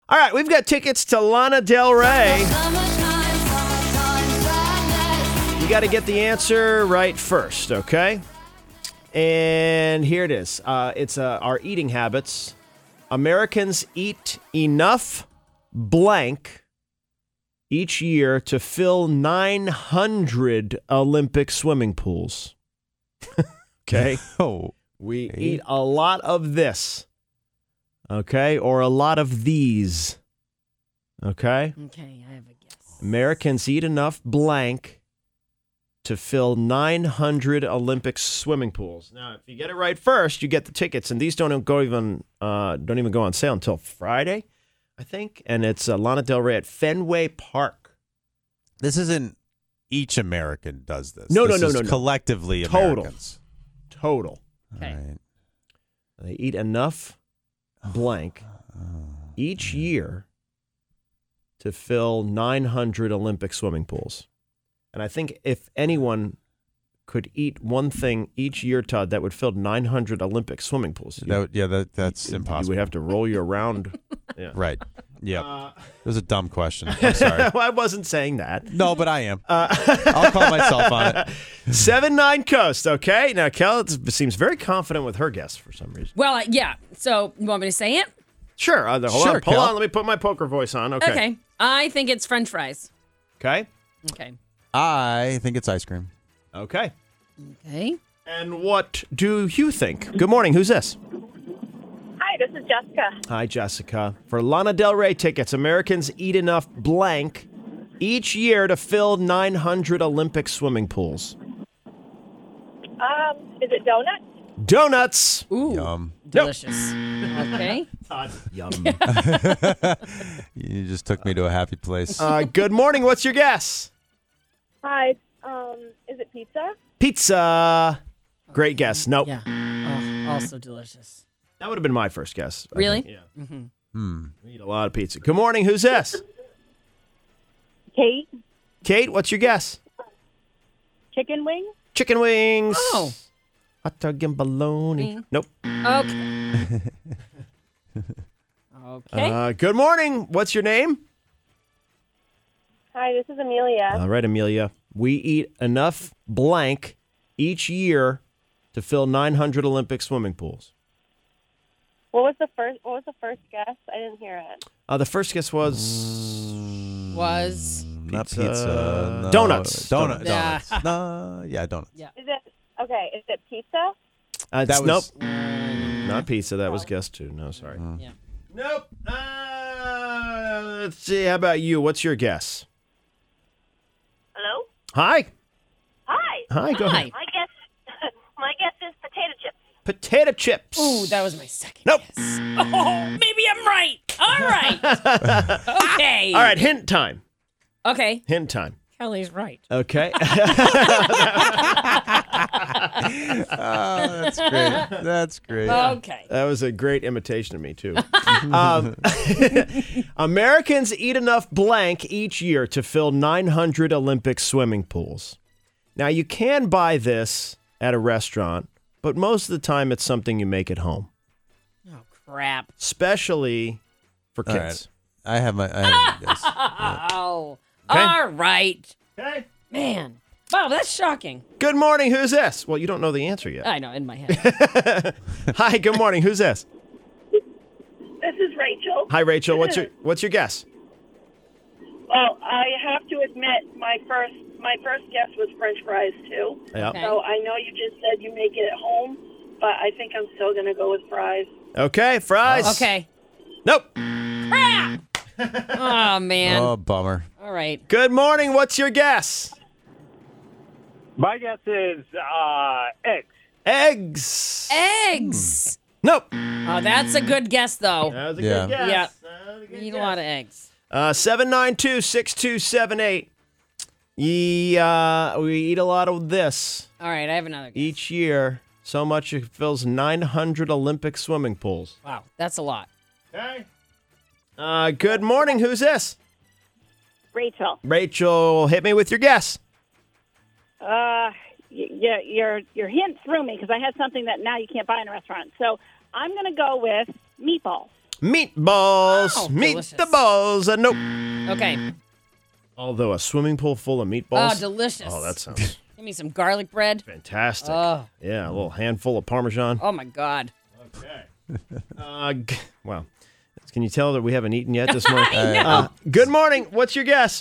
All right, we've got tickets to Lana Del Rey. You got to get the answer right first, okay? And here it is. It's our eating habits. Americans eat enough blank each year to fill 900 Olympic swimming pools. Okay? Oh. We eat a lot of this. Okay? Or a lot of these. Okay? Okay, I have a guess. Americans eat enough blank to fill 900 Olympic swimming pools. Now, if you get it right first, you get the tickets, and these don't even go on sale until Friday, I think. And it's Lana Del Rey at Fenway Park. This isn't each American does this. No. Collectively, Total. Americans. Total. Okay. All right. They eat enough blank each year to fill 900 Olympic swimming pools. And I think if anyone could eat one thing each year, Todd, that would fill 900 Olympic swimming pools. That's impossible. You would have to roll you around. Yeah. Right. Yep. It was a dumb question. I'm sorry. Well, I wasn't saying that. No, but I am. I'll call myself on it. 7-9 Coast, okay? Now, Kel seems very confident with her guess for some reason. Well, yeah. So, you want me to say it? Sure. Hold Sure, on. Let me put my poker voice on. Okay. I think it's French fries. Okay. Okay. I think it's ice cream. Okay. Okay. And what do you think? Good morning. Who's this? Hi, this is Jessica. Hi, Jessica. For Lana Del Rey tickets, Americans eat enough blank each year to fill 900 Olympic swimming pools. Is it donuts? Donuts. Ooh. Yum. Delicious. Okay. Yum. You just took me to a happy place. Good morning. What's your guess? Hi. Is it pizza? Pizza. Great guess. Nope. Yeah. Oh, also delicious. That would have been my first guess. I Really? think. Yeah. We eat a lot of pizza. Good morning. Who's this? Kate? Kate, what's your guess? Chicken wings? Chicken wings. Oh. Hot dog and bologna. Nope. Okay. Okay. Good morning. What's your name? Hi, this is Amelia. All right, Amelia. We eat enough blank each year to fill 900 Olympic swimming pools. What was the first guess? I didn't hear it. The first guess was Not pizza. No. Donuts. Donuts. Yeah. No. Yeah, donuts. Yeah. Is it pizza? That nope. was- Not pizza. That was guess 2. No, sorry. Yeah. Nope. Let's see. How about you? What's your guess? Hello? Hi. Hi. Hi. Go ahead. My guess is potato chips. Potato chips. Ooh, that was my second Nope. guess. Oh, maybe I'm right. All right. Okay. All right. Hint time. Okay. Hint time. Kelly's right. Okay. That's great. That's great. Okay. That was a great imitation of me, too. Americans eat enough blank each year to fill 900 Olympic swimming pools. Now, you can buy this at a restaurant, but most of the time it's something you make at home, Oh, crap. especially for All kids. right. I have a guess. Oh. Okay. All right. Okay. Man. Wow, that's shocking. Good morning. Who's this? Well, you don't know the answer yet. I know, in my head. Hi. Good morning. Who's this? This is Rachel. Hi, Rachel. What's your guess? Well, I have to admit, my first guess was French fries too. Yeah. Okay. So I know you just said you make it at home, but I think I'm still gonna go with fries. Okay. Fries. Okay. Nope. Crap. Oh, man. Oh, bummer. All right. Good morning. What's your guess? My guess is eggs. Eggs. Eggs. Nope. Oh, that's a good guess, though. That was a Yeah. good guess. Yeah. That was a good Eat a guess. lot of eggs. 792-6278. We eat a lot of this All right, I have another guess. each year. So much it fills 900 Olympic swimming pools. Wow, that's a lot. Okay. Good morning. Who's this? Rachel. Rachel, hit me with your guess. Your hint threw me because I had something that now you can't buy in a restaurant. So I'm gonna go with meatballs. Meatballs. Oh, Meet delicious. the balls. Nope. Okay. Although a swimming pool full of meatballs. Oh, delicious. Oh, that sounds Give me some garlic bread. fantastic. Oh. Yeah, a little handful of Parmesan. Oh my God. Well, can you tell that we haven't eaten yet this morning? Good morning. What's your guess?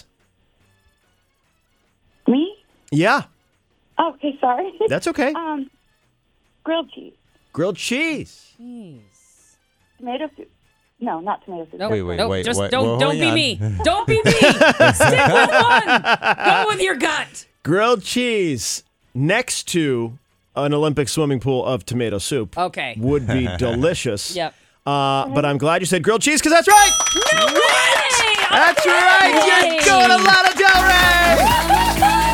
Me? Yeah, Oh, okay, sorry. that's okay. Grilled cheese. Grilled cheese. Jeez. Tomato soup. No, not tomato soup. Nope. Wait, nope. wait, Just wait, don't well, be hang me. on. Don't be me. Stick with one. Go with your gut. Grilled cheese next to an Olympic swimming pool of tomato soup Okay. would be delicious. Yep. But I'm glad you said grilled cheese because that's right. No way. That's right. Yay. You're going to Lana Del Rey.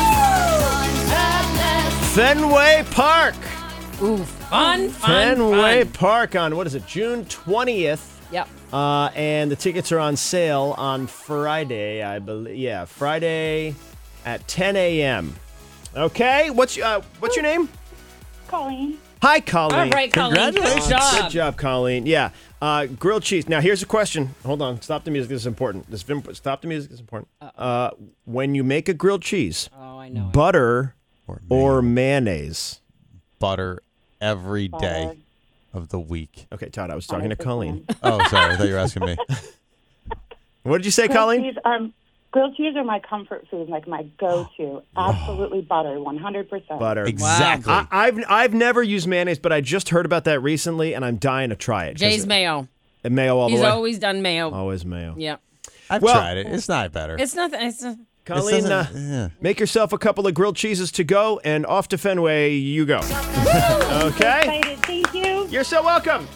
Fenway Park. Ooh, fun. Fenway Park on, what is it, June 20th. Yep. And the tickets are on sale on Friday, I believe. Yeah, Friday at 10 a.m. Okay, what's your name? Colleen. Hi, Colleen. All right, Colleen. Good Congratulations. job. Good job, Colleen. Yeah, grilled cheese. Now, here's a question. Hold on. Stop the music. This is important. Stop the music. This is important. When you make a grilled cheese, Oh, I know. butter Or or mayonnaise? butter every day of the week. Okay, Todd, I was talking to Colleen. Oh, sorry. I thought you were asking me. What did you say, Colleen? Grilled cheese are my comfort food, like my go-to. Absolutely butter, 100%. Butter. Exactly. I've never used mayonnaise, but I just heard about that recently, and I'm dying to try it. 'Cause Jay's mayo. mayo all He's the way. always done mayo. Always mayo. Yep. I've Well- tried it. It's not better. It's nothing. It's Colleen, yeah. make yourself a couple of grilled cheeses to go, and off to Fenway you go. Okay? Excited. Thank you. You're so welcome.